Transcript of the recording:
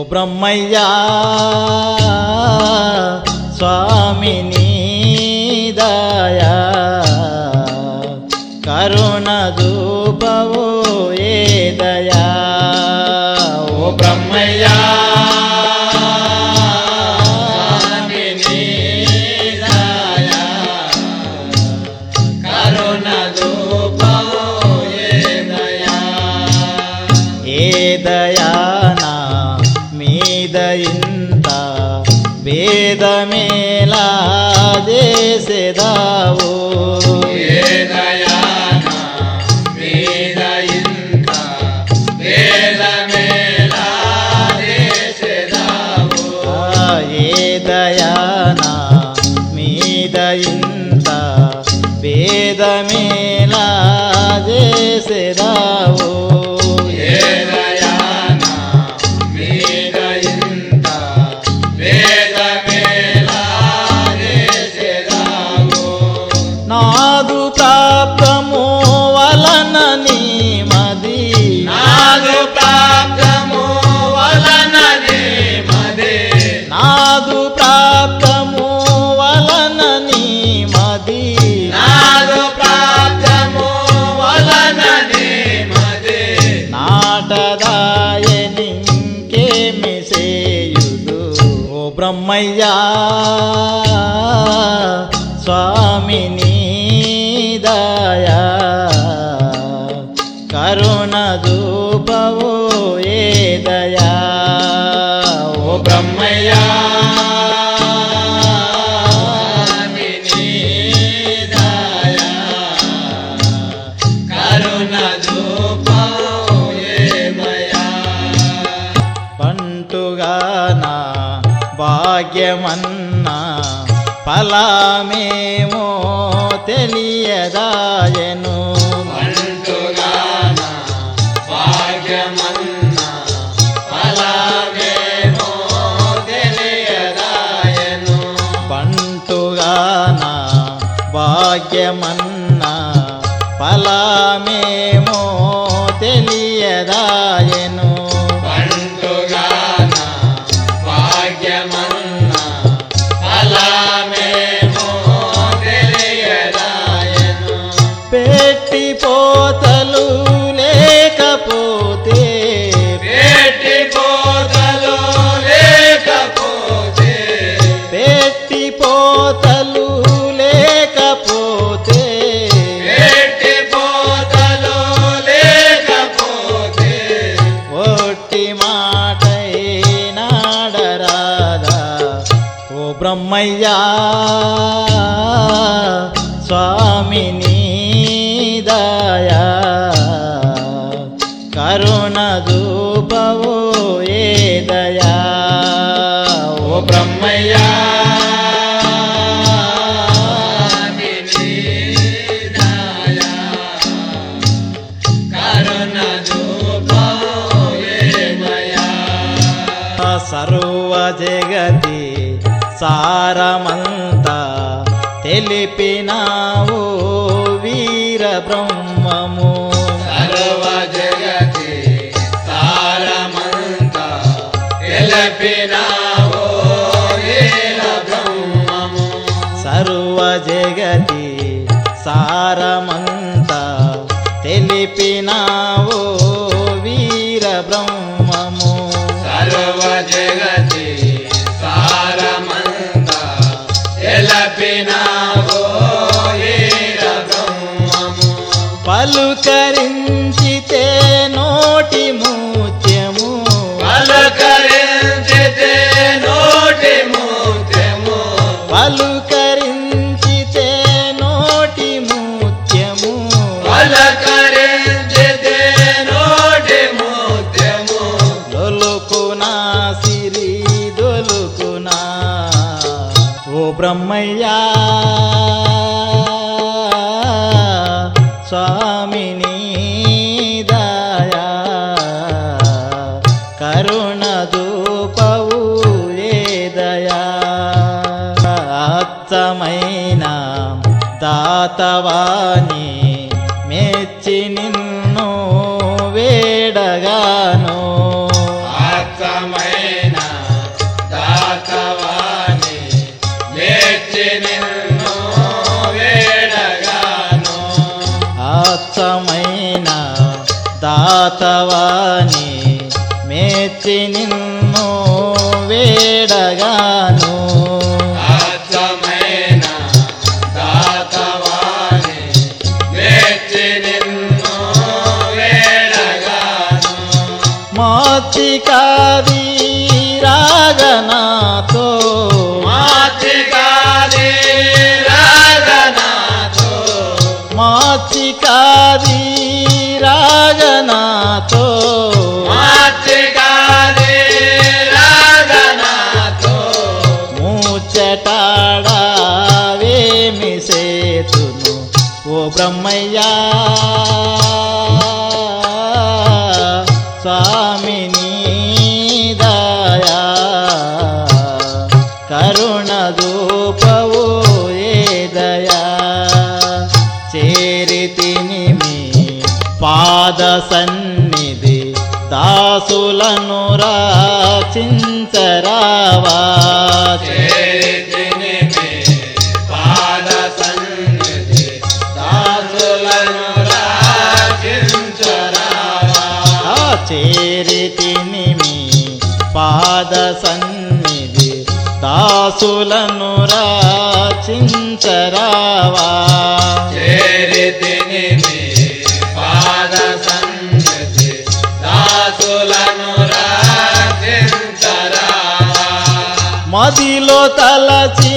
బ్రహ్మయ్యా స్వామి నీ దయా కరుణ చూపవో ఏ దయా ఓ బ్రహ్మయ్యా స్వామి నీ దయా కరుణ చూపవో ఏ దయా ఏ దయానా మీద ఇంత భేదమేలా చేసేదావు ఏ దయానా మీద ఇంత భేదమేలా చేసేదావు ఏ దయానా మీద ఇంత భేదమేలా చేసేదావు ఏ దయానా మీద ఇంత భేదమేలా చేసేదావు నాదు ప్రాప్తము వలన నీ మది నాదు ప్రాప్తము వలన నీ మది నాదు ప్రాప్తము వలన నీ మది నాదు ప్రాప్తము వలన నీ మది నాటదాయనింకేమి సేయుదు ఓ బ్రహ్మయ్యా స్వామి నీ దయా కరుణ చూపవో ఏ దయా ఓ బ్రహ్మయ్యా స్వామి నీ దయా కరుణ చూపవో ఏమయ్యా పంటుగానా భాగ్యమన్నా ఫలమేమో తెలియదాయను పంటుగాన భాగ్యమన్నా ఫలమేమో తెలియదాయను పంటుగానా భాగ్యమన్నా ఫలమేమో తెలియదాయను పంటుగాన భాగ్యమన్నా ఫలమేమో తెలియదాయను పెట్టి పోతలు లేకపోతే పెట్టి పోతలు లేకపోతే పెట్టి పోతలు లేకపోతే పెట్టి పోతలు లేకపోతే ఒట్టి మాటై నాడరాదా ఓ బ్రహ్మయ్యా స్వామి నీ దయా కరుణ చూపవో ఏ దయా ఓ బ్రహ్మయ్యా స్వామి నీ దయా కరుణ చూపవో ఏమయ్యా సర్వ జగతి సారమంతా తెలిపినావు వీర బ్రహ్మము సర్వ జగతి సారమంతా తెలిపినావో వీర బ్రహ్మము సర్వ జగతి సారమంతా తెలిపినావు వీర బ్రహ్మము సర్వ జగతి సారమంతా తెలిపినావో వీర బ్రహ్మము పలుకరించితే నోటి ముత్యము పలుకరించితే నోటి ముత్యము పలుకరించితే నోటి ముత్యము పలకరించితే నోటి ముత్యము దొలుకునా సిరి దొలుకునా ఓ బ్రహ్మయ్యా స్వామి నీ దయా కరుణ చూపవు ఏ దయా అచ్చమైన దాతవాని మెచ్చి నిన్ను వేడగాను ఆత్మయ నిన్ను వేడగాను అచ్చమైన దాతవాని మెచ్చి నిన్ను వేడగాను అచ్చమైన దాతవాని మెచ్చి నిన్ను వేడగాను మోచికాది రాగనాతో మాచికాది రాగనాతో మోచికాది రాగనాతో మాచికాది రాగనాతో ముచ్చటాడావేమి సేతును ఓ బ్రహ్మయ్యా స్వామిని దయా కరుణ దూపవు ఏ దయా చేరితిని మీ పాద సన్నిధి దాసులను రాచించరావా చేరితిని మీ పాద సన్నిధి దాసులను రాచించరావా చేరితిని మీ పాద సన్నిధి దాసులను రాచించరావా చేరితిని మీ పాద సన్నిధి దాసులను రాచించరావా మదిలో తలచి